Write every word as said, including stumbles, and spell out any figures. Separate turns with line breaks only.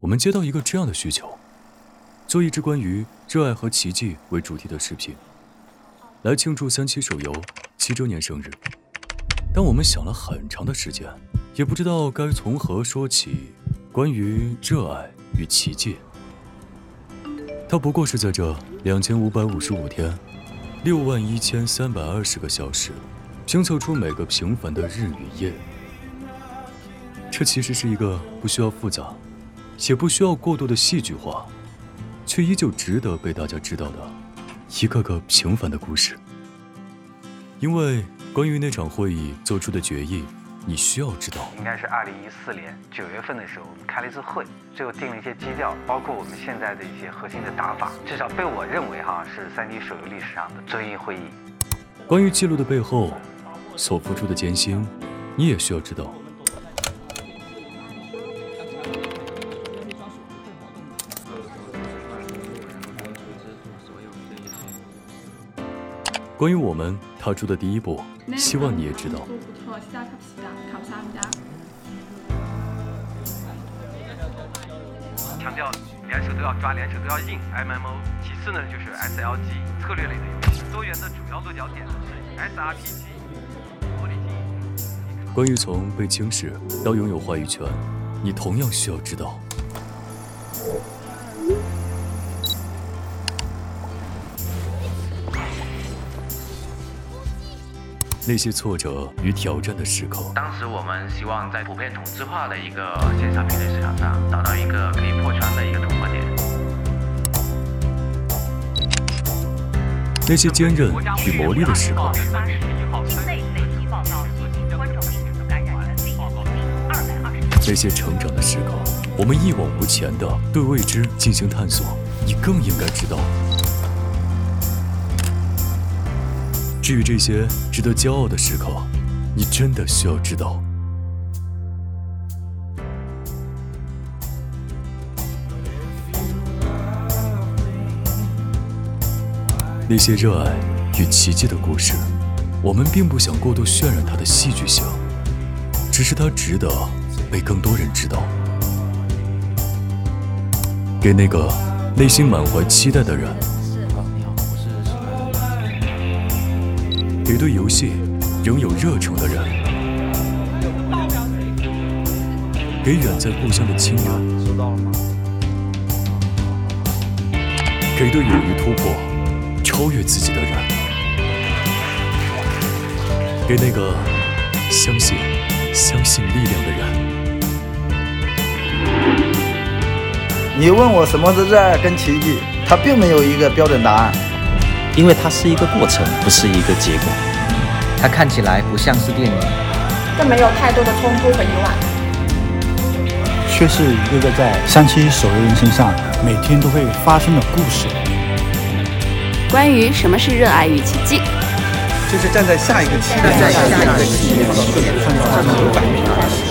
我们接到一个这样的需求，做一支关于热爱和奇迹为主题的视频，来庆祝三七手游七周年生日。但我们想了很长的时间，也不知道该从何说起关于热爱与奇迹。它不过是在这两千五百五十五天六万一千三百二十个小时拼凑出每个平凡的日与夜。这其实是一个不需要复杂也不需要过度的戏剧化，却依旧值得被大家知道的一个个平凡的故事。因为关于那场会议做出的决议，你需要知道。
应该是二零一四年九月份的时候，我们开了一次会，最后定了一些基调，包括我们现在的一些核心的打法，至少被我认为哈是三 D 手游历史上的遵义会议。
关于记录的背后所付出的艰辛，你也需要知道。关于我们踏出的第一步，希望你也知道。
强调连手都要抓，连手都要硬 M M O。其次呢，就是 S L G 策略类的游戏。多元的主要落脚点是 S R P G。
关于从被轻视到拥有话语权，你同样需要知道。那些挫折与挑战的时刻。
当时我们希望在普遍同质化的一个线上配对市场上，找到一个可以破圈的一个突破点。
那些坚韧与磨砺的时刻。那些成长的时刻，我们一往无前的对未知进行探索，你更应该知道。至于这些值得骄傲的时刻，你真的需要知道。那些热爱与奇迹的故事，我们并不想过度渲染它的戏剧性，只是它值得被更多人知道。给那个内心满怀期待的人，给对游戏仍有热诚的人，给远在故乡的亲人，
收到了吗？
给对勇于突破、超越自己的人，给那个相信、相信力量的人。
你问我什么是热爱跟奇迹，它并没有一个标准答案。
因为它是一个过程，不是一个结果。
它看起来不像是电影，
更没有太多的冲突和意外，
却是一个个在三七手游人身上每天都会发生的故事。
关于什么是热爱与奇迹，
就是站在下一个期待，在下一个期待，创造出反应。